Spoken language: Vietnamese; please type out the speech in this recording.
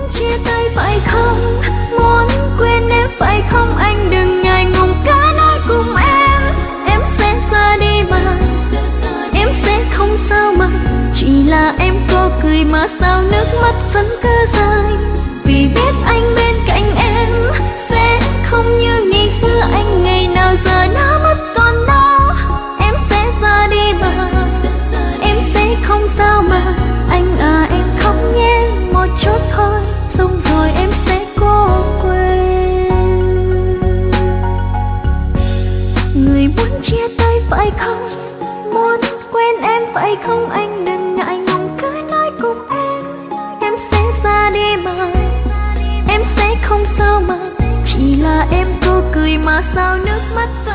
chia tay phải không? Muốn quên em phải không? Anh đừng ngại ngùng cứ nói cùng em sẽ ra đi mà, em sẽ không sao mà. Chỉ là em có cười mà sao nước mắt vẫn cứ rơi, vì biết anh bên cạnh em sẽ không như ngày xưa. Anh ngày nào giờ đã mất còn đâu, em sẽ ra đi mà, em sẽ không sao mà. Anh à em khóc nhé một chút thôi, xong rồi em sẽ cố quên. Người muốn chia tay phải không? Muốn quên em phải không? Anh đừng ngại ngùng cứ nói cùng em sẽ ra đi mà, em sẽ không sao mà. Chỉ là em cô cười mà sao nước mắt